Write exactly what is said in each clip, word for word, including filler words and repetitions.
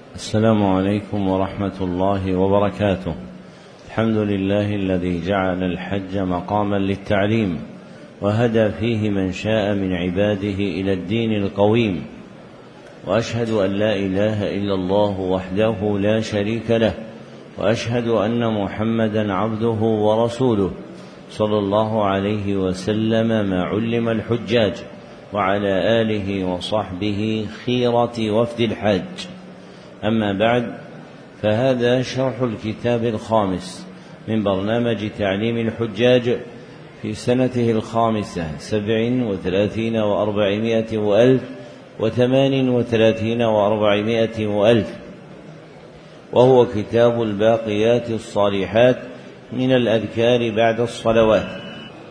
السلام عليكم ورحمة الله وبركاته. الحمد لله الذي جعل الحج مقاما للتعليم وهدى فيه من شاء من عباده إلى الدين القويم، وأشهد أن لا إله إلا الله وحده لا شريك له، وأشهد أن محمدا عبده ورسوله صلى الله عليه وسلم ما علم الحجاج، وعلى آله وصحبه خيرة وفد الحج. أما بعد، فهذا شرح الكتاب الخامس من برنامج تعليم الحجاج في سنته الخامسة سبع وثلاثين وأربعمائة وألف وثمان وثلاثين وأربعمائة وألف، وهو كتاب الباقيات الصالحات من الأذكار بعد الصلوات.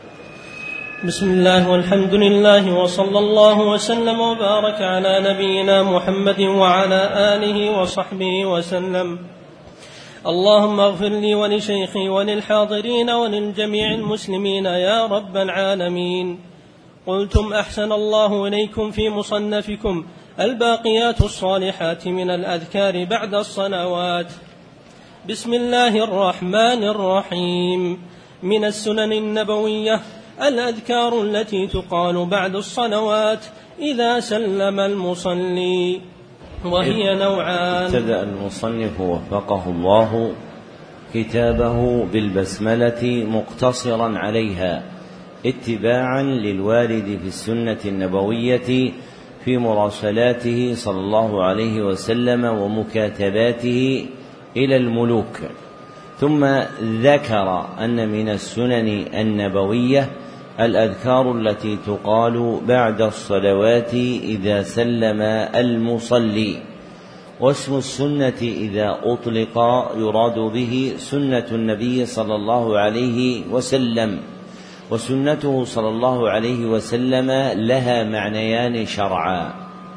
بسم الله والحمد لله وصلى الله وسلم وبارك على نبينا محمد وعلى آله وصحبه وسلم. اللهم اغفر لي ولشيخي وللحاضرين وللجميع المسلمين يا رب العالمين. قلتم أحسن الله إليكم في مصنفكم الباقيات الصالحات من الأذكار بعد الصلوات. بسم الله الرحمن الرحيم. من السنن النبوية الأذكار التي تقال بعد الصلوات إذا سلم المصلي، وهي نوعان. ابتدأ المصنف وفقه الله كتابه بالبسملة مقتصرا عليها اتباعا للوارد في السنة النبوية في مراسلاته صلى الله عليه وسلم ومكاتباته إلى الملوك، ثم ذكر أن من السنن النبوية الأذكار التي تقال بعد الصلوات إذا سلم المصلي. واسم السنة إذا أطلق يراد به سنة النبي صلى الله عليه وسلم، وسنته صلى الله عليه وسلم لها معنيان شرعا: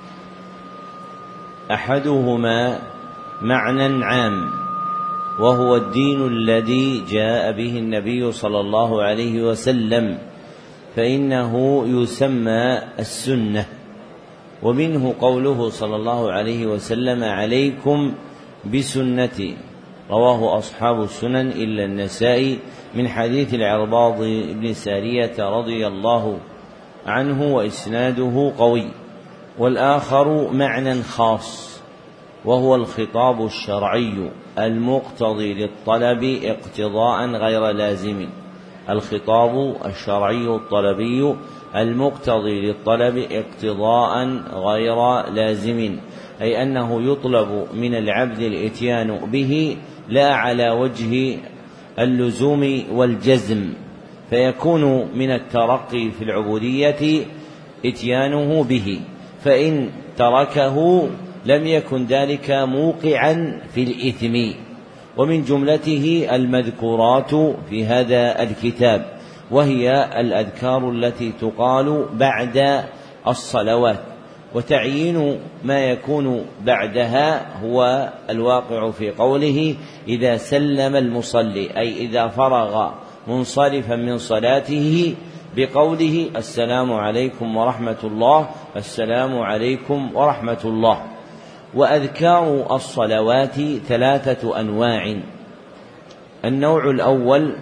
أحدهما معنى عام وهو الدين الذي جاء به النبي صلى الله عليه وسلم، فإنه يسمى السنة، ومنه قوله صلى الله عليه وسلم: عليكم بسنتي، رواه أصحاب السنن إلا النسائي من حديث العرباض بن سارية رضي الله عنه وإسناده قوي. والآخر معنى خاص وهو الخطاب الشرعي المقتضي للطلب اقتضاء غير لازم. الخطاب الشرعي الطلبي المقتضي للطلب اقتضاء غير لازم، أي أنه يطلب من العبد الإتيان به لا على وجه اللزوم والجزم، فيكون من الترقي في العبودية إتيانه به، فإن تركه لم يكن ذلك موقعا في الإثم. ومن جملته المذكورات في هذا الكتاب، وهي الأذكار التي تقال بعد الصلوات، وتعيين ما يكون بعدها هو الواقع في قوله: إذا سلم المصلي، أي إذا فرغ منصرفا من صلاته، بقوله: السلام عليكم ورحمة الله، السلام عليكم ورحمة الله. وأذكار الصلوات ثلاثة أنواع: النوع الأول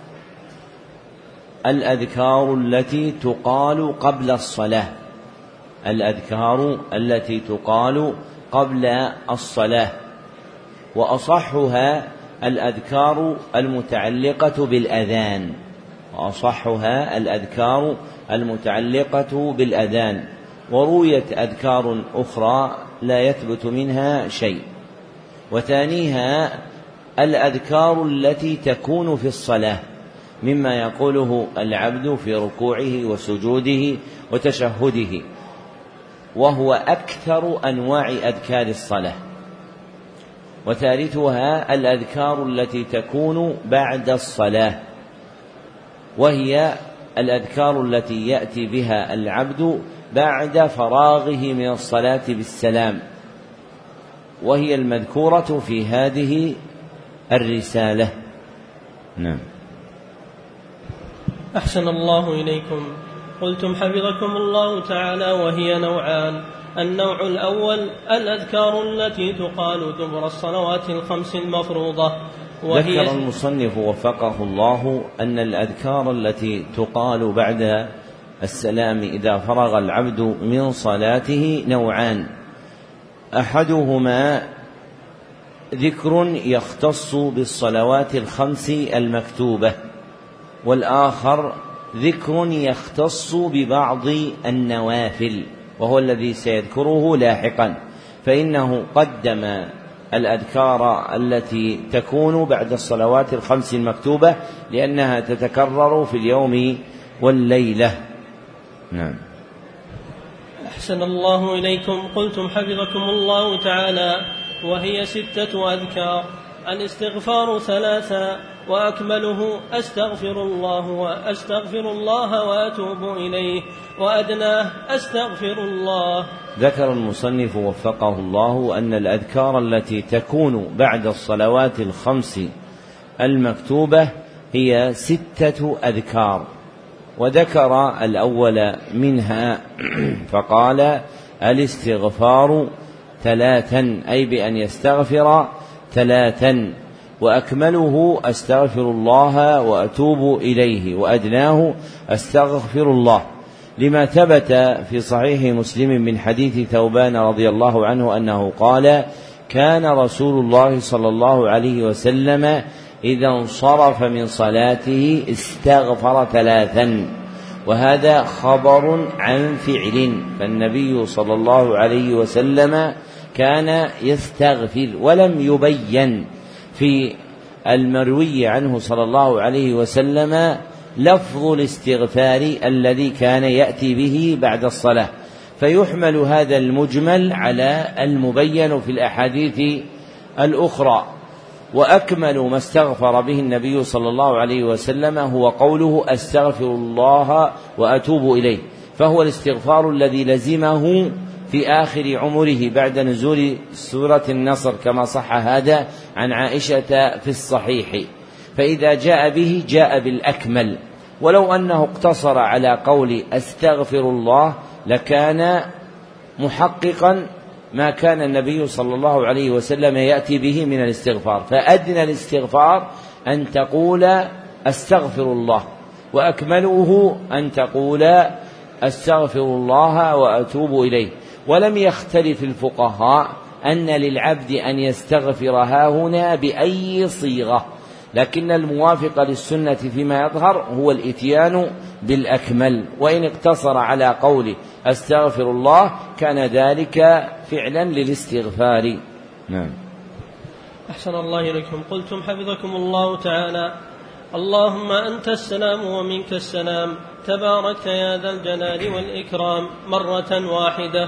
الأذكار التي تقال قبل الصلاة، الأذكار التي تقال قبل الصلاة، وأصحها الأذكار المتعلقة بالأذان، وأصحها الأذكار المتعلقة بالأذان. ورويت أذكار أخرى لا يثبت منها شيء. وثانيها الأذكار التي تكون في الصلاة مما يقوله العبد في ركوعه وسجوده وتشهده، وهو أكثر أنواع أذكار الصلاة. وثالثها الأذكار التي تكون بعد الصلاة، وهي الأذكار التي يأتي بها العبد بعد فراغه من الصلاة بالسلام، وهي المذكورة في هذه الرسالة. نعم. أحسن الله إليكم. قلتم حفظكم الله تعالى: وهي نوعان. النوع الأول الأذكار التي تقال دبر الصلوات الخمس المفروضة. وهي ذكر المصنف وفقه الله أن الأذكار التي تقال بعد السلام إذا فرغ العبد من صلاته نوعان: أحدهما ذكر يختص بالصلوات الخمس المكتوبة، والآخر ذكر يختص ببعض النوافل وهو الذي سيذكره لاحقا، فإنه قدم الأذكار التي تكون بعد الصلوات الخمس المكتوبة لأنها تتكرر في اليوم والليلة. نعم. أحسن الله إليكم. قلتم حفظكم الله تعالى وهي ستة أذكار: الاستغفار ثلاثا، وأكمله أستغفر الله وأستغفر الله وأتوب إليه، وأدناه أستغفر الله. ذكر المصنف وفقه الله أن الأذكار التي تكون بعد الصلوات الخمس المكتوبة هي ستة أذكار، وذكر الأول منها فقال: الاستغفار ثلاثا، أي بأن يستغفر ثلاثا، وأكمله أستغفر الله وأتوب إليه، وأدناه أستغفر الله، لما ثبت في صحيح مسلم من حديث ثوبان رضي الله عنه أنه قال: كان رسول الله صلى الله عليه وسلم إذا انصرف من صلاته استغفر ثلاثا. وهذا خبر عن فعل، فالنبي صلى الله عليه وسلم كان يستغفر، ولم يبين في المروي عنه صلى الله عليه وسلم لفظ الاستغفار الذي كان يأتي به بعد الصلاة، فيحمل هذا المجمل على المبين في الأحاديث الأخرى. وأكمل ما استغفر به النبي صلى الله عليه وسلم هو قوله: أستغفر الله وأتوب إليه، فهو الاستغفار الذي لزمه في آخر عمره بعد نزول سورة النصر، كما صح هذا عن عائشة في الصحيح. فإذا جاء به جاء بالأكمل، ولو أنه اقتصر على قول أستغفر الله لكان محققا ما كان النبي صلى الله عليه وسلم يأتي به من الاستغفار. فأدنى الاستغفار أن تقول أستغفر الله، وأكمله أن تقول أستغفر الله وأتوب إليه. ولم يختلف الفقهاء أن للعبد أن يستغفر هاهنا بأي صيغة، لكن الموافق للسنة فيما يظهر هو الإتيان بالأكمل، وإن اقتصر على قول أستغفر الله كان ذلك فعلا للاستغفار. نعم. أحسن الله إليكم. قلتم حفظكم الله تعالى: اللهم أنت السلام ومنك السلام، تبارك يا ذا الجلال والإكرام، مرة واحدة.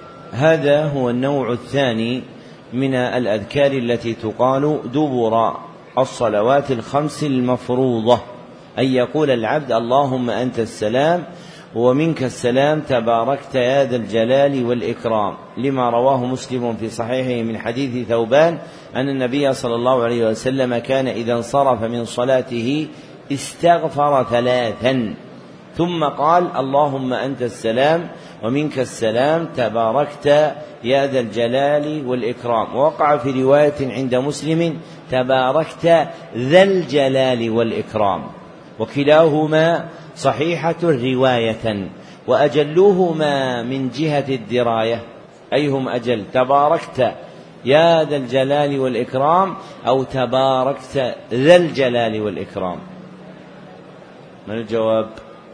هذا هو النوع الثاني من الأذكار التي تقال دبر الصلوات الخمس المفروضة، أن يقول العبد: اللهم أنت السلام ومنك السلام، تباركت يا ذا الجلال والإكرام، لما رواه مسلم في صحيحه من حديث ثوبان أن النبي صلى الله عليه وسلم كان إذا انصرف من صلاته استغفر ثلاثا، ثم قال: اللهم أنت السلام ومنك السلام، تباركت يا ذا الجلال والإكرام. ووقع في رواية عند مسلم: تباركت ذا الجلال والإكرام. وكلاهما صحيحة رواية، وأجلهما من جهة الدراية. أيهم أجل، تباركت يا ذا الجلال والإكرام أو تباركت ذا الجلال والإكرام؟ من الجواب؟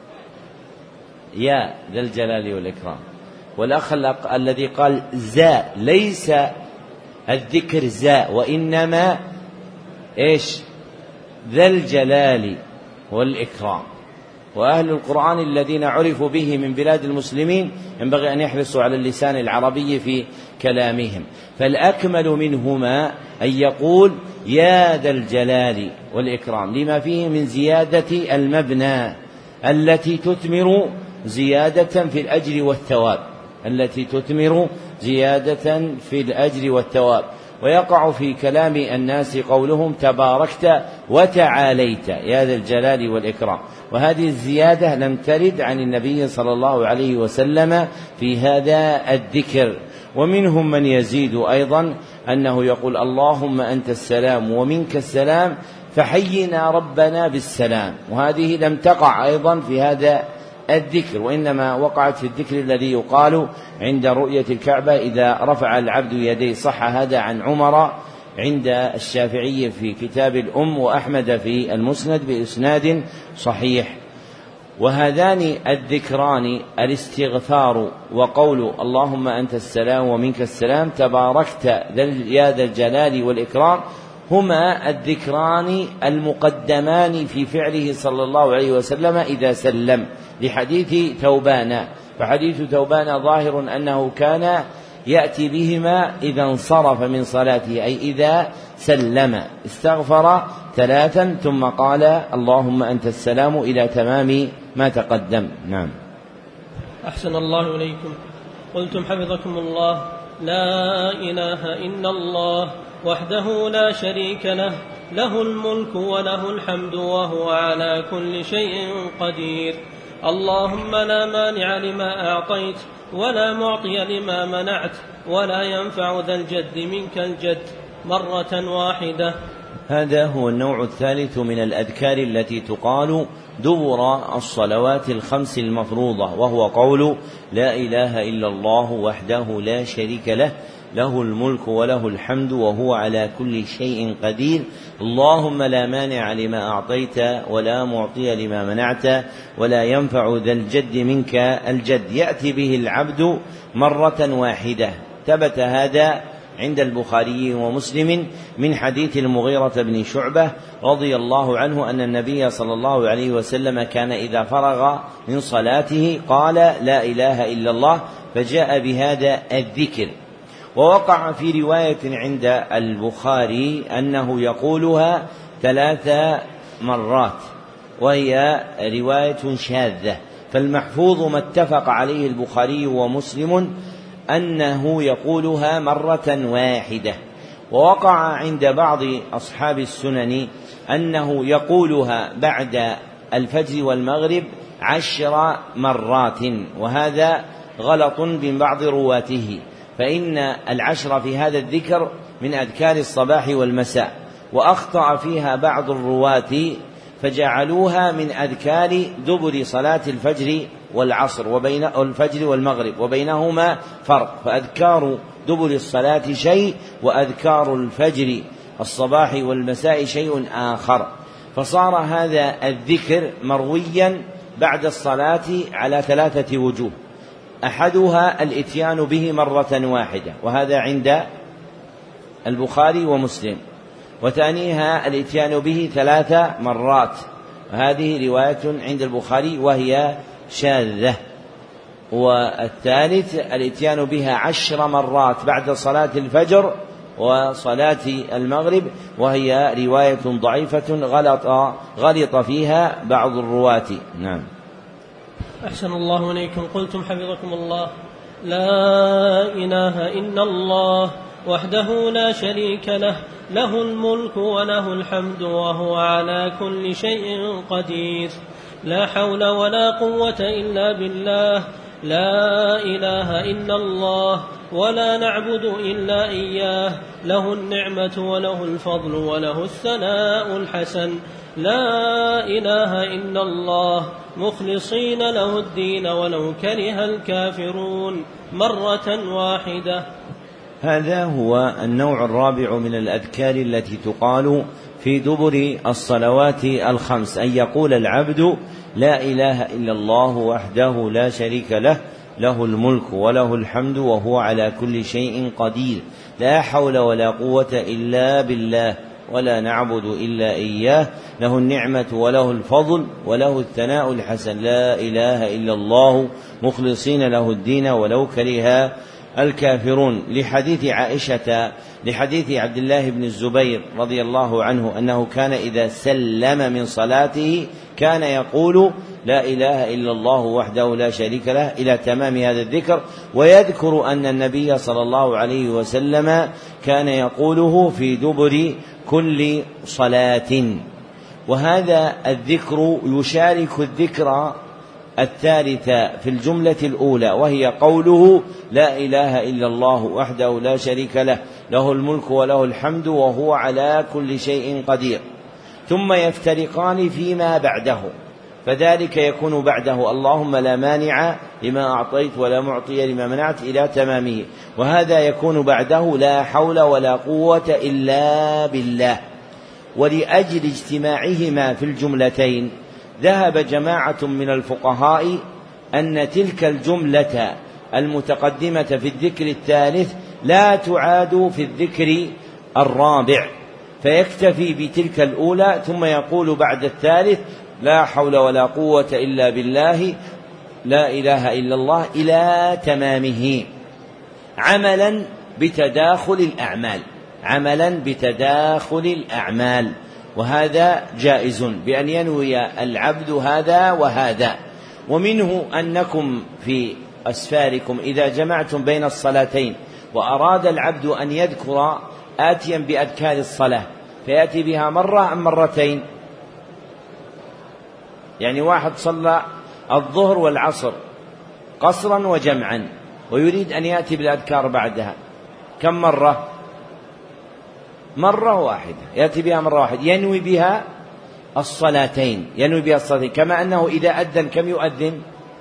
يا ذا الجلال والإكرام. والأخ الذي قال زا، ليس الذكر زا، وإنما إيش؟ ذا الجلال والإكرام. وأهل القرآن الذين عرفوا به من بلاد المسلمين ينبغي أن يحرصوا على اللسان العربي في كلامهم، فالأكمل منهما أن يقول يا ذا الجلال والإكرام، لما فيه من زيادة المبنى التي تثمر زيادة في الأجر والثواب، التي تثمر زيادة في الأجر والثواب. ويقع في كلام الناس قولهم تباركت وتعاليت يا ذا الجلال والإكرام، وهذه الزيادة لم ترد عن النبي صلى الله عليه وسلم في هذا الذكر. ومنهم من يزيد أيضا أنه يقول اللهم أنت السلام ومنك السلام فحينا ربنا بالسلام، وهذه لم تقع أيضا في هذا الذكر، وإنما وقعت في الذكر الذي يقال عند رؤية الكعبة إذا رفع العبد يديه. صح هذا عن عمر عند الشافعي في كتاب الأم وأحمد في المسند بإسناد صحيح. وهذان الذكران الاستغفار وقول اللهم أنت السلام ومنك السلام تباركت يا ذا الجلال والإكرام هما الذكران المقدمان في فعله صلى الله عليه وسلم إذا سلم، لحديث ثوبان، فحديث ثوبان ظاهر أنه كان يأتي بهما إذا انصرف من صلاته، أي إذا سلم استغفر ثلاثا ثم قال اللهم أنت السلام إلى تمام ما تقدم. نعم. أحسن الله إليكم. قلتم حفظكم الله لا إله إلا الله وحده لا شريك له له الملك وله الحمد وهو على كل شيء قدير. اللهم لا مانع لما أعطيت ولا معطي لما منعت ولا ينفع ذا الجد منك الجد، مرة واحدة. هذا هو النوع الثالث من الأذكار التي تقال دبر الصلوات الخمس المفروضة، وهو قول لا إله إلا الله وحده لا شريك له له الملك وله الحمد وهو على كل شيء قدير. اللهم لا مانع لما أعطيت ولا معطي لما منعت ولا ينفع ذا الجد منك الجد. يأتي به العبد مرة واحدة. ثبت هذا عند البخاري ومسلم من حديث المغيرة بن شعبة رضي الله عنه أن النبي صلى الله عليه وسلم كان إذا فرغ من صلاته قال لا إله إلا الله، فجاء بهذا الذكر. ووقع في رواية عند البخاري أنه يقولها ثلاث مرات، وهي رواية شاذة، فالمحفوظ ما اتفق عليه البخاري ومسلم أنه يقولها مرة واحدة. ووقع عند بعض أصحاب السنن أنه يقولها بعد الفجر والمغرب عشر مرات، وهذا غلط من بعض رواته، فإن العشر في هذا الذكر من أذكار الصباح والمساء، وأخطأ فيها بعض الرواة فجعلوها من أذكار دبر صلاة الفجر والعصر وبين الفجر والمغرب، وبينهما فرق، فأذكار دبر الصلاة شيء وأذكار الفجر الصباح والمساء شيء آخر. فصار هذا الذكر مرويا بعد الصلاة على ثلاثة وجوه، أحدها الإتيان به مرة واحدة، وهذا عند البخاري ومسلم، وثانيها الإتيان به ثلاث مرات، وهذه رواية عند البخاري وهي شاذة، والثالث الإتيان بها عشر مرات بعد صلاة الفجر وصلاة المغرب، وهي رواية ضعيفة غلط, غلط فيها بعض الرواة. نعم. أحسن الله إليكم. قلتم حفظكم الله لا إله إلا الله وحده لا شريك له له الملك وله الحمد وهو على كل شيء قدير. لا حول ولا قوة إلا بالله. لا إله إلا الله ولا نعبد إلا إياه. له النعمة وله الفضل وله الثناء الحسن. لا إله إلا الله مخلصين له الدين ولو كره الكافرون، مرة واحدة. هذا هو النوع الرابع من الأذكار التي تقال في دبر الصلوات الخمس، أن يقول العبد لا إله إلا الله وحده لا شريك له له الملك وله الحمد وهو على كل شيء قدير. لا حول ولا قوة إلا بالله ولا نعبد إلا إياه. له النعمة وله الفضل وله الثناء الحسن. لا إله إلا الله مخلصين له الدين ولو كره الكافرون، لحديث عائشة لحديث عبد الله بن الزبير رضي الله عنه أنه كان إذا سلم من صلاته كان يقول لا إله إلا الله وحده لا شريك له إلى تمام هذا الذكر، ويذكر أن النبي صلى الله عليه وسلم كان يقوله في دبر كل صلاة. وهذا الذكر يشارك الذكر الثالثة في الجملة الأولى، وهي قوله لا إله إلا الله وحده لا شريك له له الملك وله الحمد وهو على كل شيء قدير، ثم يفترقان فيما بعده، فذلك يكون بعده اللهم لا مانع لما أعطيت ولا معطي لما منعت إلى تمامه، وهذا يكون بعده لا حول ولا قوة إلا بالله. ولأجل اجتماعهما في الجملتين ذهب جماعة من الفقهاء أن تلك الجملة المتقدمة في الذكر الثالث لا تعاد في الذكر الرابع، فيكتفي بتلك الأولى ثم يقول بعد الثالث لا حول ولا قوة إلا بالله لا إله إلا الله إلى تمامه، عملا بتداخل الأعمال عملا بتداخل الأعمال وهذا جائز بأن ينوي العبد هذا وهذا. ومنه أنكم في أسفاركم إذا جمعتم بين الصلاتين وأراد العبد أن يذكر آتيا بأذكار الصلاة فيأتي بها مرة أم مرتين؟ يعني واحد صلى الظهر والعصر قصرا وجمعا ويريد أن يأتي بالأذكار بعدها، كم مرة؟ مرة واحدة، يأتي بها مرة واحدة ينوي بها الصلاتين ينوي بها الصلاتين كما أنه إذا أذن كم يؤذن؟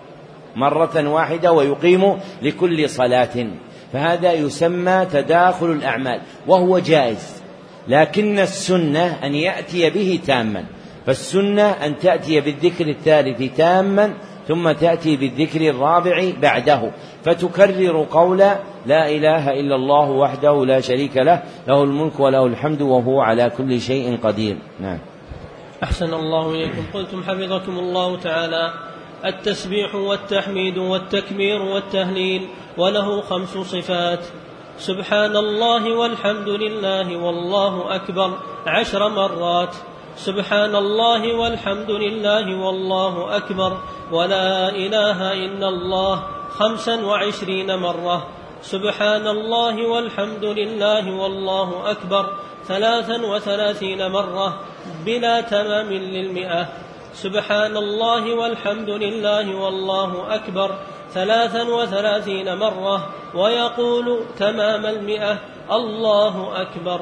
مرة واحدة ويقيم لكل صلاة، فهذا يسمى تداخل الأعمال وهو جائز، لكن السنة أن يأتي به تاما، فالسنة أن تأتي بالذكر الثالث تاما ثم تأتي بالذكر الرابع بعده، فتكرر قول لا إله إلا الله وحده لا شريك له له الملك وله الحمد وهو على كل شيء قدير. نعم. أحسن الله إليكم. قلتم حفظكم الله تعالى التسبيح والتحميد والتكبير والتهليل وله خمس صفات: سبحان الله والحمد لله والله أكبر عشر مرات، سبحان الله والحمد لله والله أكبر ولا إله إلا الله خمسا وعشرين مرة، سبحان الله والحمد لله والله أكبر ثلاثا وثلاثين مرة بلا تمام للمئة، سبحان الله والحمد لله والله أكبر ثلاثا وثلاثين مرة ويقول تمام المئة الله أكبر،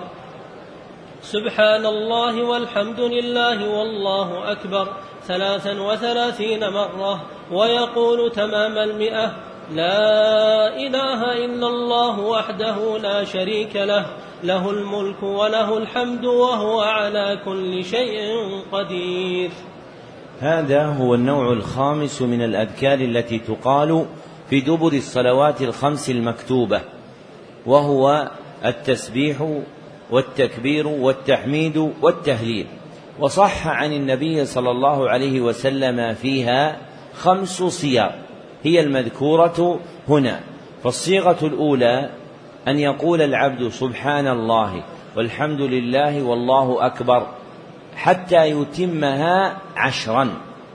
سبحان الله والحمد لله والله أكبر ثلاثا وثلاثين مرة ويقول تمام المئة لا إله إلا الله وحده لا شريك له له الملك وله الحمد وهو على كل شيء قدير. هذا هو النوع الخامس من الأذكار التي تقال في دبر الصلوات الخمس المكتوبة، وهو التسبيح والتكبير والتحميد والتهليل. وصح عن النبي صلى الله عليه وسلم فيها خمس صيغ هي المذكورة هنا. فالصيغة الأولى أن يقول العبد سبحان الله والحمد لله والله أكبر حتى يتمها عشرا،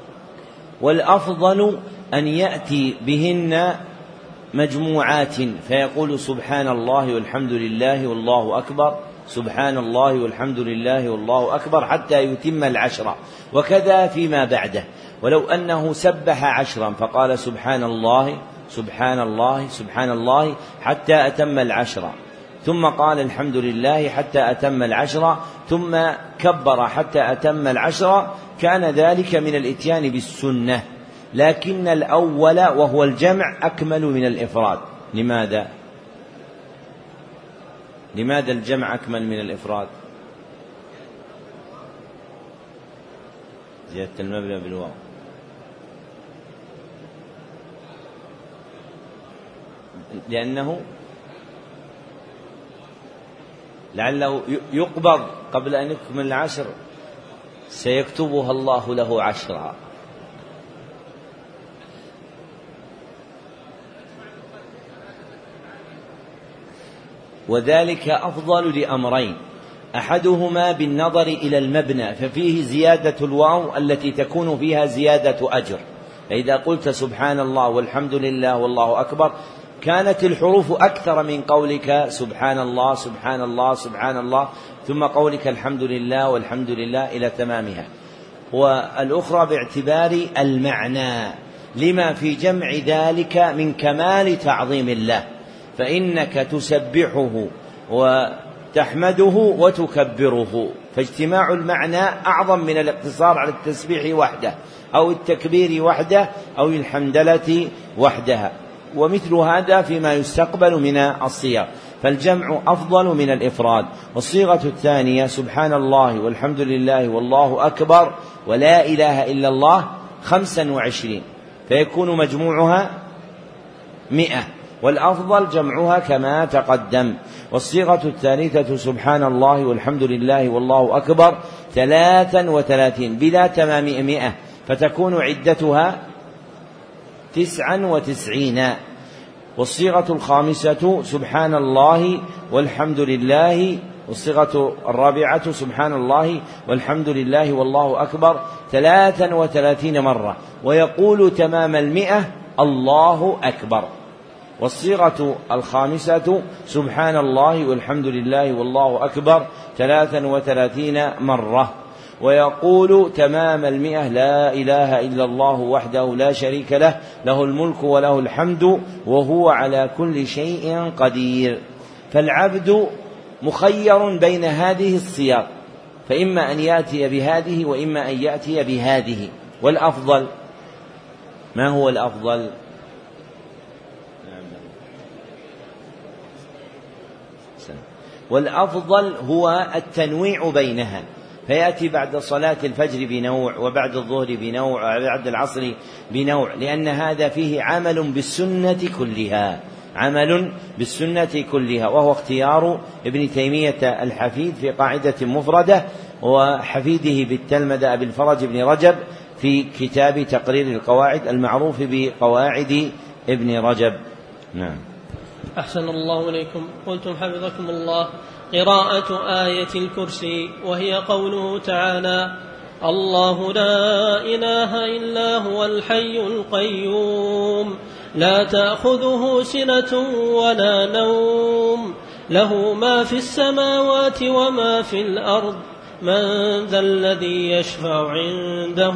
والأفضل أن يأتي بهن مجموعات فيقول سبحان الله والحمد لله والله أكبر سبحان الله والحمد لله والله أكبر حتى يتم العشرة، وكذا فيما بعده. ولو أنه سبح عشرا فقال سبحان الله سبحان الله سبحان الله حتى أتم العشرة، ثم قال الحمد لله حتى أتم العشرة، ثم كبر حتى أتم العشرة، كان ذلك من الإتيان بالسنة. لكن الأول وهو الجمع أكمل من الإفراد. لماذا؟ لماذا الجمع أكمل من الإفراد؟ زيادة المبنى بالواو. لأنه لعله يقبض قبل أن يكمل العشر، سيكتبها الله له عشرا. وذلك أفضل لأمرين: أحدهما بالنظر إلى المبنى، ففيه زيادة الواو التي تكون فيها زيادة أجر، فإذا قلت سبحان الله والحمد لله والله أكبر كانت الحروف أكثر من قولك سبحان الله سبحان الله سبحان الله ثم قولك الحمد لله والحمد لله إلى تمامها. والأخرى باعتبار المعنى لما في جمع ذلك من كمال تعظيم الله، فإنك تسبحه وتحمده وتكبره، فاجتماع المعنى أعظم من الاقتصار على التسبيح وحده أو التكبير وحده أو الحمدلة وحدها. ومثل هذا فيما يستقبل من الصيغ، فالجمع أفضل من الإفراد. والصيغة الثانية سبحان الله والحمد لله والله أكبر ولا إله إلا الله خمسا وعشرين، فيكون مجموعها مئة، والأفضل جمعها كما تقدم. والصيغة الثالثة سبحان الله والحمد لله والله أكبر ثلاثا وثلاثين بلا تمام مئة، فتكون عدتها تسعا وتسعين. والصيغة الخامسة سبحان الله والحمد لله، والصيغة الرابعة سبحان الله والحمد لله والله أكبر ثلاثا وثلاثين مرة، ويقول تمام المئة الله أكبر. والصيغة الخامسة سبحان الله والحمد لله والله أكبر ثلاثا وثلاثين مرة، ويقول تمام المئة لا إله إلا الله وحده لا شريك له له الملك وله الحمد وهو على كل شيء قدير. فالعبد مخير بين هذه الصيغ، فإما أن يأتي بهذه وإما أن يأتي بهذه. والأفضل ما هو الأفضل؟ والأفضل هو التنويع بينها، فيأتي بعد صلاة الفجر بنوع، وبعد الظهر بنوع، وبعد العصر بنوع، لأن هذا فيه عمل بالسنة كلها، عمل بالسنة كلها، وهو اختيار ابن تيمية الحفيد في قاعدة مفردة، وحفيده بالتلمذة أبي الفرج بن رجب في كتاب تقرير القواعد المعروف بقواعد ابن رجب. نعم. أحسن الله إليكم. قلتم حفظكم الله قراءة آية الكرسي، وهي قوله تعالى الله لا إله إلا هو الحي القيوم لا تأخذه سنة ولا نوم له ما في السماوات وما في الأرض من ذا الذي يشفع عنده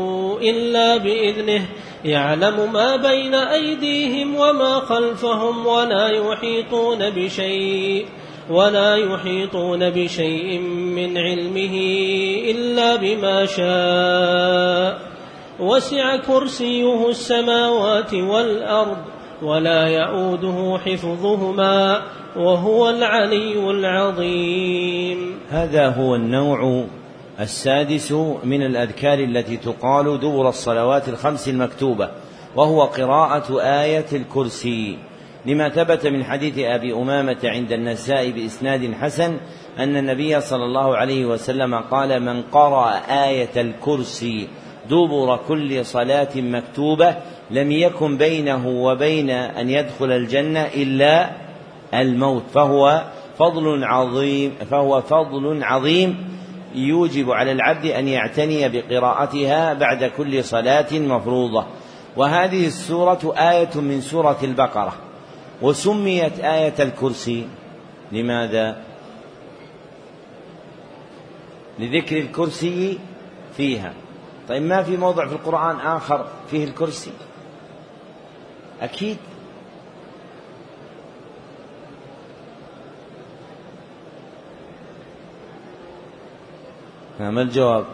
إلا بإذنه يعلم ما بين أيديهم وما خلفهم ولا يحيطون بشيء ولا يحيطون بشيء من علمه إلا بما شاء وسع كرسيه السماوات والأرض ولا يؤوده حفظهما وهو العلي العظيم. هذا هو النوع السادس من الأذكار التي تقال دبر الصلوات الخمس المكتوبة، وهو قراءة آية الكرسي، لما ثبت من حديث أبي أمامة عند النساء بإسناد حسن أن النبي صلى الله عليه وسلم قال من قرأ آية الكرسي دبر كل صلاة مكتوبة لم يكن بينه وبين أن يدخل الجنة إلا الموت، فهو فضل عظيم فهو فضل عظيم يوجب على العبد أن يعتني بقراءتها بعد كل صلاة مفروضة. وهذه السورة آية من سورة البقرة، وسميت آية الكرسي لماذا؟ لذكر الكرسي فيها. طيب ما في موضع في القرآن آخر فيه الكرسي؟ أكيد. ما الجواب؟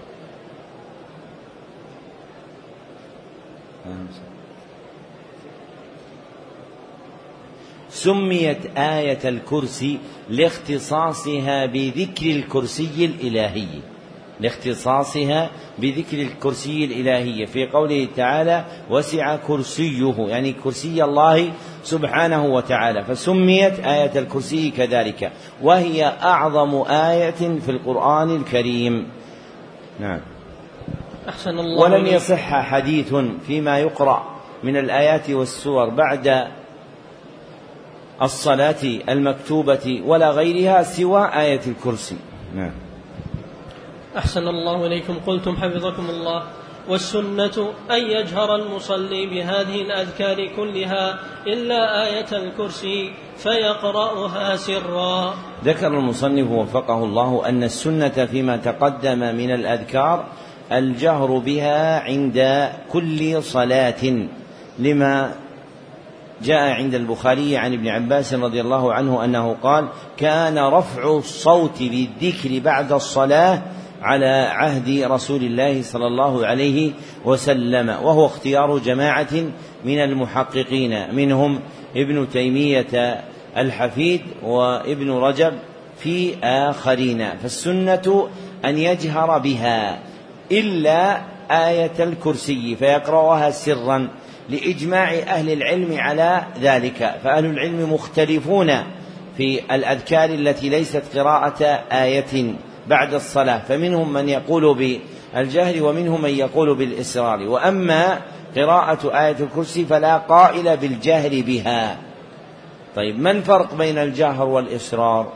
سميت آية الكرسي لاختصاصها بذكر الكرسي الإلهي لاختصاصها بذكر الكرسي الإلهي في قوله تعالى وسع كرسيه، يعني كرسي الله سبحانه وتعالى، فسميت آية الكرسي كذلك، وهي أعظم آية في القرآن الكريم. نعم. أحسن الله. ولم يصح حديث فيما يقرأ من الآيات والسور بعد الصلاة المكتوبة ولا غيرها سوى آية الكرسي. نعم. أحسن الله إليكم. قلتم حفظكم الله: والسنة أن يجهر المصلي بهذه الأذكار كلها إلا آية الكرسي فيقرأها سرا. ذكر المصنف وفقه الله أن السنة فيما تقدم من الأذكار الجهر بها عند كل صلاة، لما جاء عند البخاري عن ابن عباس رضي الله عنه أنه قال: كان رفع الصوت بالذكر بعد الصلاة على عهد رسول الله صلى الله عليه وسلم، وهو اختيار جماعة من المحققين منهم ابن تيمية الحفيد وابن رجب في آخرين. فالسنة أن يجهر بها إلا آية الكرسي فيقرأها سرا، لإجماع أهل العلم على ذلك، فأهل العلم مختلفون في الأذكار التي ليست قراءة آية بعد الصلاة، فمنهم من يقول بالجهر ومنهم من يقول بالإسرار. وأما قراءة آية الكرسي فلا قائل بالجهر بها. طيب، ما الفرق بين الجهر والإسرار؟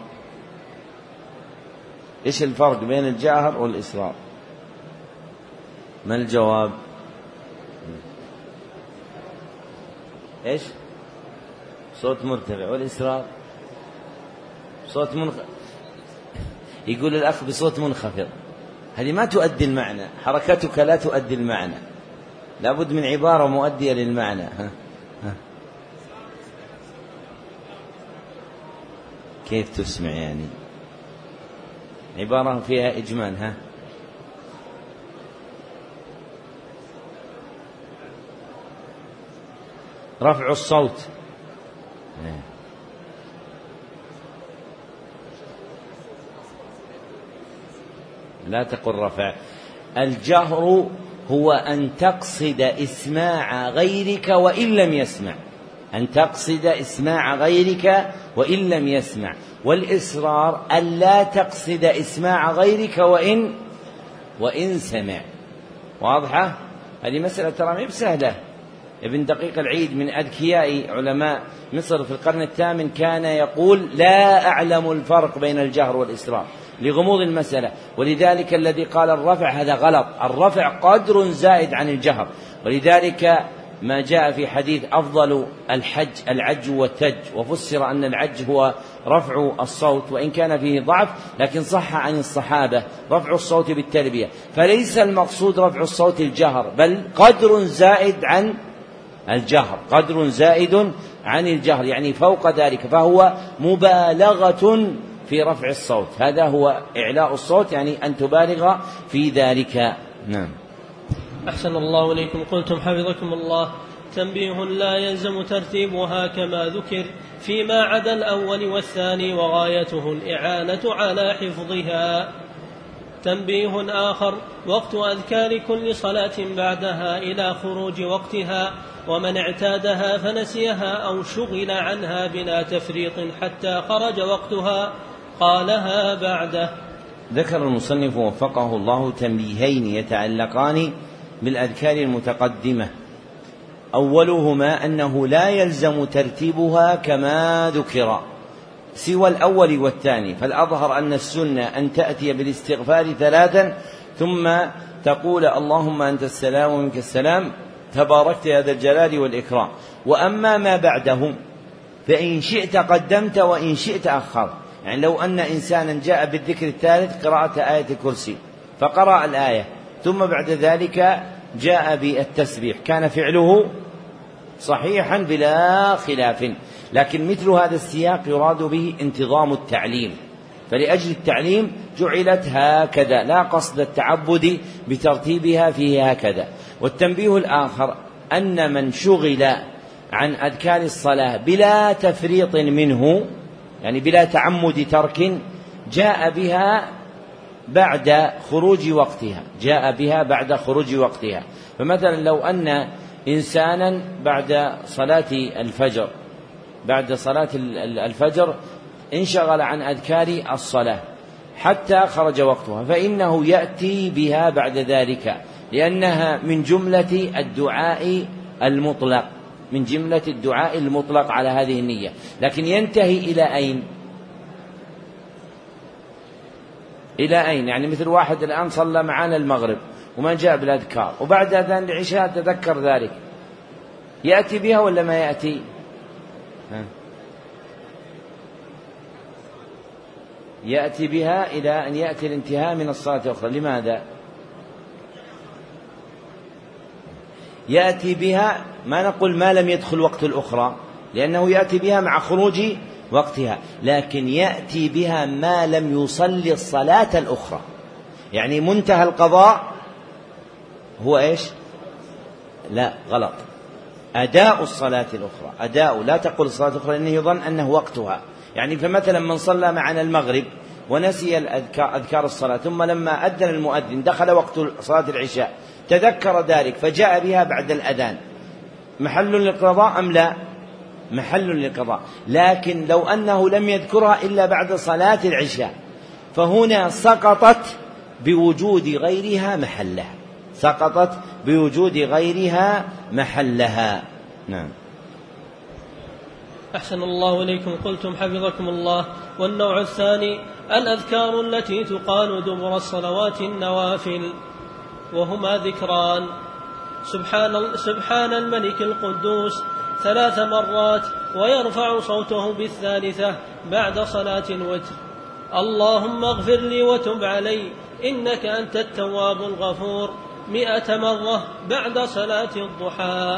إيش الفرق بين الجهر والإسرار؟ ما الجواب؟ إيش؟ صوت مرتفع، والإسرار صوت منخفض. يقول الأخ بصوت منخفض، هذه ما تؤدي المعنى، حركتك لا تؤدي المعنى، لابد من عبارة مؤدية للمعنى. ها؟ ها؟ كيف تسمع يعني؟ عبارة فيها إجمال. ها؟ رفع الصوت. لا تقل رفع. الجهر هو أن تقصد إسماع غيرك وإن لم يسمع، أن تقصد إسماع غيرك وإن لم يسمع. والإسرار أن لا تقصد إسماع غيرك وإن وإن سمع. واضحة؟ هذه مسألة ترى ما بسهلة. ابن دقيق العيد من أذكياء علماء مصر في القرن الثامن كان يقول: لا أعلم الفرق بين الجهر والإسرار لغموض المسألة، ولذلك الذي قال الرفع هذا غلط، الرفع قدر زائد عن الجهر. ولذلك ما جاء في حديث أفضل الحج العج والتج، وفسر أن العج هو رفع الصوت، وإن كان فيه ضعف لكن صح عن الصحابة رفع الصوت بالتلبية، فليس المقصود رفع الصوت الجهر، بل قدر زائد عن الجهر، قدر زائد عن الجهر يعني فوق ذلك، فهو مبالغة في رفع الصوت. هذا هو إعلاء الصوت، يعني أن تبالغ في ذلك. نعم. أحسن الله إليكم. قلتم حفظكم الله: تنبيه لا يلزم ترتيبها كما ذكر فيما عدا الأول والثاني، وغايته الإعانة على حفظها. تنبيه آخر: وقت أذكار كل صلاة بعدها إلى خروج وقتها، ومن اعتادها فنسيها أو شغل عنها بلا تفريط حتى خرج وقتها قالها بعده. ذكر المصنف وفقه الله تنبيهين يتعلقان بالأذكار المتقدمة. أولهما أنه لا يلزم ترتيبها كما ذكر سوى الأول والثاني، فالأظهر أن السنة أن تأتي بالاستغفار ثلاثا ثم تقول: اللهم أنت السلام ومنك السلام تباركت يا ذا الجلال والإكرام. وأما ما بعدهم فإن شئت قدمت وإن شئت أخرت. يعني لو أن إنسانا جاء بالذكر الثالث قراءة آية الكرسي فقرأ الآية ثم بعد ذلك جاء بالتسبيح كان فعله صحيحا بلا خلاف، لكن مثل هذا السياق يراد به انتظام التعليم، فلأجل التعليم جعلت هكذا، لا قصد التعبد بترتيبها فيه هكذا. والتنبيه الآخر أن من شغل عن أذكار الصلاة بلا تفريط منه، يعني بلا تعمد ترك، جاء بها بعد خروج وقتها، جاء بها بعد خروج وقتها. فمثلا لو أن إنسانا بعد صلاة الفجر بعد صلاة الفجر انشغل عن أذكار الصلاة حتى خرج وقتها، فإنه يأتي بها بعد ذلك، لأنها من جملة الدعاء المطلق، من جملة الدعاء المطلق على هذه النية. لكن ينتهي إلى أين؟ إلى أين؟ يعني مثل واحد الآن صلى معنا المغرب وما جاء بالأذكار، وبعد أذان العشاء تذكر ذلك، يأتي بها ولا ما يأتي؟ ها؟ يأتي بها إلى أن يأتي الانتهاء من الصلاة الأخرى. لماذا؟ يأتي بها، ما نقول ما لم يدخل وقت الأخرى، لأنه يأتي بها مع خروج وقتها، لكن يأتي بها ما لم يصلي الصلاة الأخرى. يعني منتهى القضاء هو إيش؟ لا، غلط، أداء الصلاة الأخرى، أداء، لا تقول الصلاة الأخرى لأنه يظن أنه وقتها. يعني فمثلا من صلى معنا المغرب ونسي الأذكار أذكار الصلاة، ثم لما أذن المؤذن دخل وقت صلاة العشاء تذكر ذلك فجاء بها بعد الأذان، محل للقضاء أم لا؟ محل للقضاء. لكن لو أنه لم يذكرها إلا بعد صلاة العشاء فهنا سقطت بوجود غيرها محلها، سقطت بوجود غيرها محلها. نعم. أحسن الله إليكم. قلتم حفظكم الله. والنوع الثاني الأذكار التي تقال دبر الصلوات النوافل، وهما ذكران: سبحان, سبحان الملك القدوس ثلاث مرات، ويرفع صوته بالثالثة بعد صلاة الوتر: اللهم اغفر لي وتب علي إنك أنت التواب الغفور، مئة مرة بعد صلاة الضحى.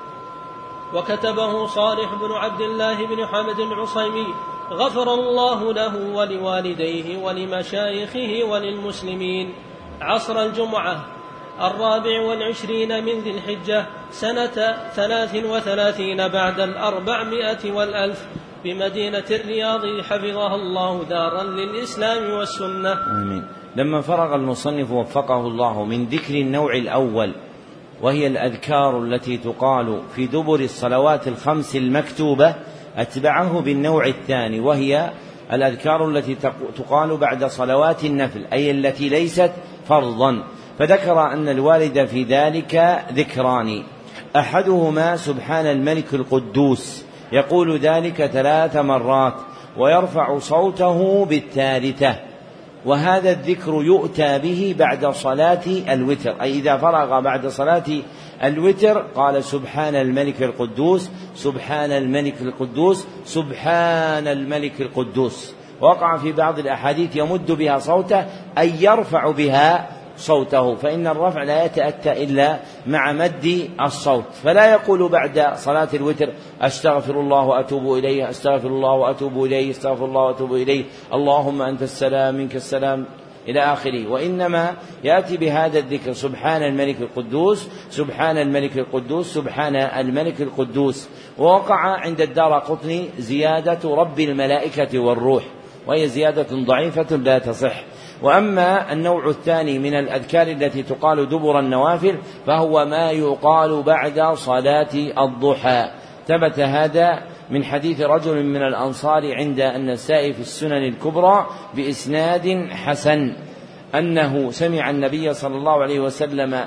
وكتبه صالح بن عبد الله بن حمد العصيمي غفر الله له ولوالديه ولمشايخه وللمسلمين عصر الجمعة الرابع والعشرين من ذي الحجة سنة ثلاث وثلاثين بعد الأربعمائة والألف بمدينة الرياض، حفظها الله دارا للإسلام والسنة. آمين. لما فرغ المصنف وفقه الله من ذكر النوع الأول وهي الأذكار التي تقال في دبر الصلوات الخمس المكتوبة، أتبعه بالنوع الثاني وهي الأذكار التي تقال بعد صلوات النفل، أي التي ليست فرضا. فذكر أن الوارد في ذلك ذكران: أحدهما سبحان الملك القدوس، يقول ذلك ثلاث مرات ويرفع صوته بالثالثة، وهذا الذكر يؤتى به بعد صلاة الوتر، أي إذا فرغ بعد صلاة الوتر قال سبحان الملك القدوس، سبحان الملك القدوس، سبحان الملك القدوس. وقع في بعض الأحاديث يمد بها صوته أي يرفع بها صوته، فإن الرفع لا يتأتى إلا مع مد الصوت، فلا يقول بعد صلاة الوتر أستغفر الله وأتوب إليه، أستغفر الله وأتوب إليه، أستغفر الله وأتوب إليه، اللهم أنت السلام منك السلام إلى آخره، وإنما يأتي بهذا الذكر: سبحان الملك القدوس، سبحان الملك القدوس، سبحان الملك القدوس. ووقع عند الدارقطني زيادة رب الملائكة والروح، وهي زيادة ضعيفة لا تصح. وأما النوع الثاني من الأذكار التي تقال دبر النوافل فهو ما يقال بعد صلاة الضحى. ثبت هذا من حديث رجل من الأنصار عند النسائي في السنن الكبرى بإسناد حسن أنه سمع النبي صلى الله عليه وسلم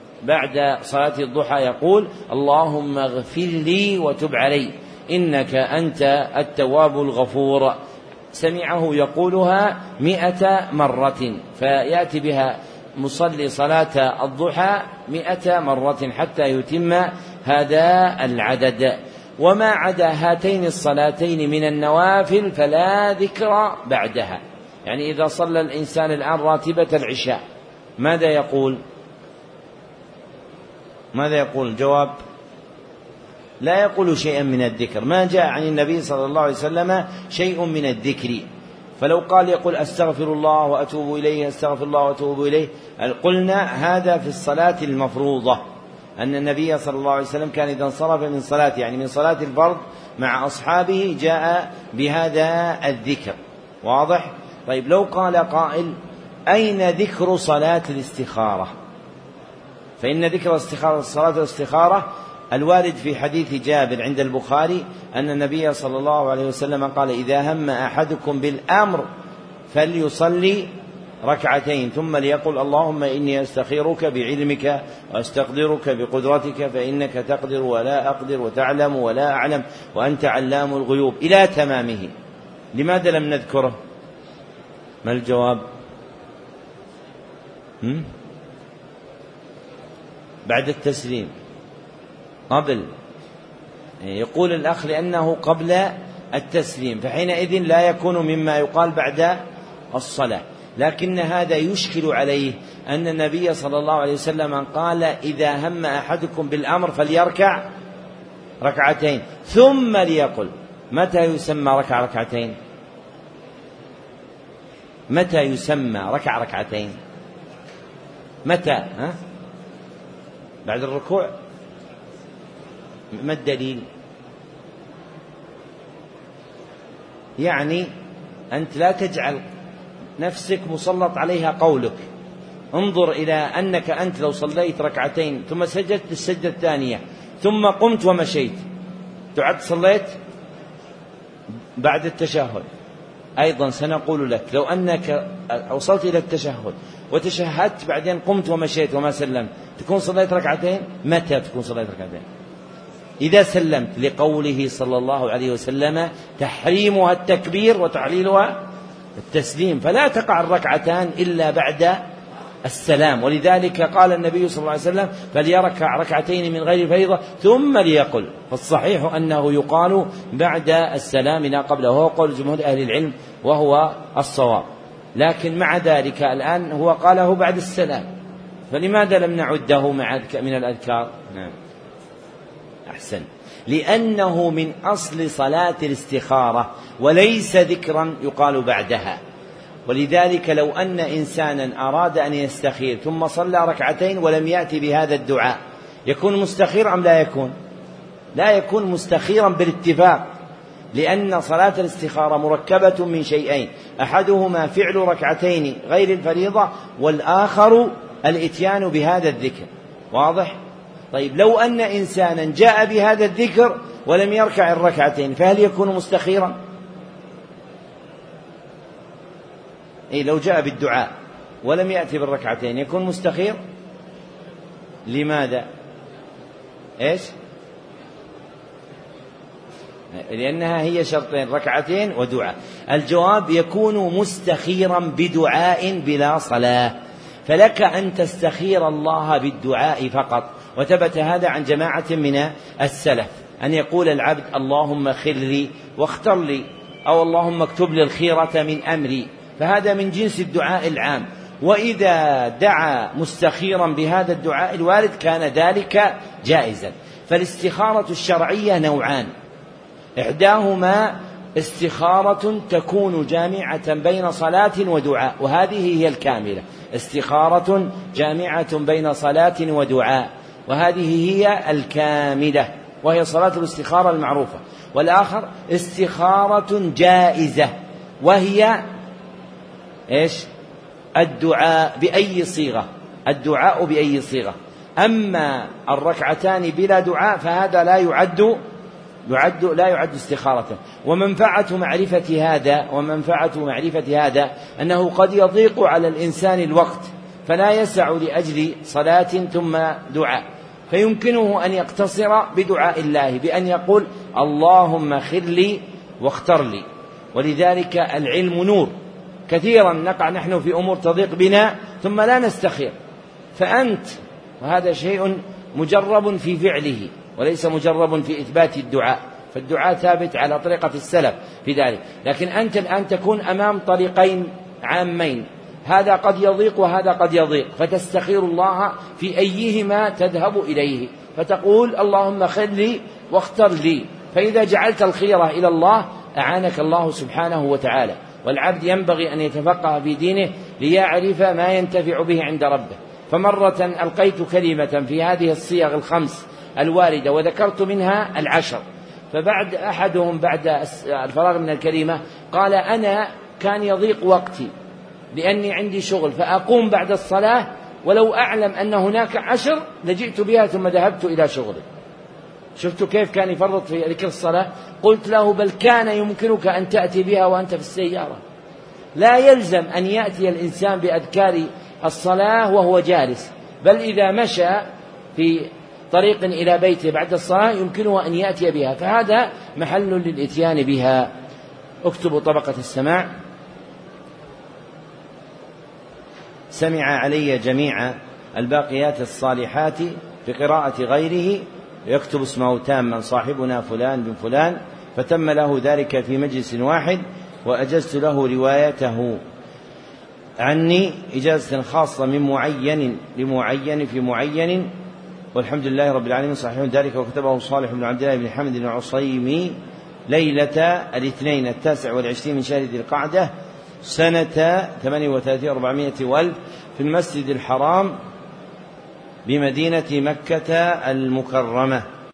بعد صلاة الضحى يقول: اللهم اغفر لي وتب علي إنك أنت التواب الغفور. سمعه يقولها مئة مرة، فيأتي بها مصلي صلاة الضحى مئة مرة حتى يتم هذا العدد. وما عدا هاتين الصلاتين من النوافل فلا ذكر بعدها. يعني إذا صلى الإنسان الآن راتبة العشاء ماذا يقول؟ ماذا يقول؟ الجواب: لا يقول شيئا من الذكر، ما جاء عن النبي صلى الله عليه وسلم شيء من الذكر. فلو قال يقول أستغفر الله وأتوب إليه، أستغفر الله وأتوب إليه، قلنا هذا في الصلاة المفروضة، أن النبي صلى الله عليه وسلم كان إذا انصرف من صلاة يعني من صلاة الفرض مع أصحابه جاء بهذا الذكر. واضح؟ طيب، لو قال قائل: أين ذكر صلاة الاستخارة؟ فإن ذكر الاستخارة صلاة الاستخارة الوارد في حديث جابر عند البخاري أن النبي صلى الله عليه وسلم قال: إذا هم أحدكم بالأمر فليصلي ركعتين ثم ليقل اللهم إني أستخيرك بعلمك وأستقدرك بقدرتك فإنك تقدر ولا أقدر وتعلم ولا أعلم وأنت علام الغيوب إلى تمامه. لماذا لم نذكره؟ ما الجواب؟ هم؟ بعد التسليم قبل، يقول الأخ لأنه قبل التسليم فحينئذ لا يكون مما يقال بعد الصلاة. لكن هذا يشكل عليه أن النبي صلى الله عليه وسلم قال إذا هم أحدكم بالأمر فليركع ركعتين ثم ليقل. متى يسمى ركع ركعتين؟ متى يسمى ركع ركعتين؟ متى؟ ها؟ بعد الركوع؟ ما الدليل؟ يعني أنت لا تجعل نفسك مسلط عليها قولك. انظر إلى أنك أنت لو صليت ركعتين ثم سجدت السجدة الثانية ثم قمت ومشيت تعد صليت بعد التشهد. أيضا سنقول لك لو أنك وصلت إلى التشهد وتشهدت بعدين قمت ومشيت وما سلمت تكون صليت ركعتين. متى تكون صليت ركعتين؟ إذا سلمت، لقوله صلى الله عليه وسلم تحريمها التكبير وتعليلها التسليم، فلا تقع الركعتان إلا بعد السلام. ولذلك قال النبي صلى الله عليه وسلم فليركع ركعتين من غير فريضة ثم ليقل. فالصحيح أنه يقال بعد السلام لا قبله، وهو قول جمهور أهل العلم وهو الصواب. لكن مع ذلك الآن هو قاله بعد السلام، فلماذا لم نعده من الأذكار؟ نعم أحسن، لأنه من أصل صلاة الاستخارة وليس ذكرا يقال بعدها. ولذلك لو أن إنسانا أراد أن يستخير ثم صلى ركعتين ولم يأتي بهذا الدعاء يكون مستخير أم لا يكون؟ لا يكون مستخيرا بالاتفاق، لأن صلاة الاستخارة مركبة من شيئين، أحدهما فعل ركعتين غير الفريضة والآخر الإتيان بهذا الذكر. واضح؟ طيب لو أن إنسانا جاء بهذا الذكر ولم يركع الركعتين فهل يكون مستخيرا؟ إيه لو جاء بالدعاء ولم يأتي بالركعتين يكون مستخير. لماذا؟ إيش؟ لأنها هي شرطين، ركعتين ودعاء. الجواب يكون مستخيرا بدعاء بلا صلاة، فلك أن تستخير الله بالدعاء فقط. وثبت هذا عن جماعة من السلف أن يقول العبد اللهم خر لي واختر لي، أو اللهم اكتب لي الخيرة من أمري، فهذا من جنس الدعاء العام. وإذا دعا مستخيرا بهذا الدعاء الوارد كان ذلك جائزا. فالاستخارة الشرعية نوعان، إحداهما استخارة تكون جامعة بين صلاة ودعاء، وهذه هي الكاملة، استخارة جامعة بين صلاة ودعاء، وهذه هي الكاملة، وهي صلاة الاستخارة المعروفة. والآخر استخارة جائزة، وهي إيش؟ الدعاء بأي صيغة، الدعاء بأي صيغة. أما الركعتان بلا دعاء فهذا لا يعد يعد لا يعد استخارة. ومنفعة معرفة هذا ومنفعة معرفة هذا أنه قد يضيق على الإنسان الوقت فلا يسع لأجل صلاة ثم دعاء، فيمكنه أن يقتصر بدعاء الله بأن يقول اللهم خر لي واختر لي. ولذلك العلم نور، كثيرا نقع نحن في أمور تضيق بنا ثم لا نستخير. فأنت، وهذا شيء مجرب في فعله وليس مجرب في إثبات الدعاء، فالدعاء ثابت على طريقة السلف في ذلك. لكن أنت الآن تكون أمام طريقين عامين، هذا قد يضيق وهذا قد يضيق، فتستخير الله في أيهما تذهب إليه، فتقول اللهم خر لي واختر لي. فإذا جعلت الخيرة إلى الله أعانك الله سبحانه وتعالى. والعبد ينبغي أن يتفقه في دينه ليعرف ما ينتفع به عند ربه. فمرة ألقيت كلمة في هذه الصيغ الخمس الواردة وذكرت منها العشر، فبعد أحدهم بعد الفراغ من الكلمة قال أنا كان يضيق وقتي لأني عندي شغل فأقوم بعد الصلاة ولو أعلم أن هناك عشر لجئت بها ثم ذهبت إلى شغلي. شفتوا كيف كان يفرط في ذكر الصلاة؟ قلت له بل كان يمكنك أن تأتي بها وأنت في السيارة، لا يلزم أن يأتي الإنسان بأذكار الصلاة وهو جالس، بل إذا مشى في طريق إلى بيته بعد الصلاة يمكنه أن يأتي بها، فهذا محل للإتيان بها. اكتبوا طبقة السماع. سمع علي جميع الباقيات الصالحات بقراءة غيره، يكتب اسمه تاما صاحبنا فلان بن فلان، فتم له ذلك في مجلس واحد، وأجزت له روايته عني إجازة خاصة من معين لمعين في معين، والحمد لله رب العالمين. صحيح ذلك وكتبه صالح بن عبد الله بن حمد العصيمي ليلة الاثنين التاسع والعشرين من شهر ذي القعدة سنة ثمانية وثلاثين وأربعمائة والف في المسجد الحرام بمدينة مكة المكرمة.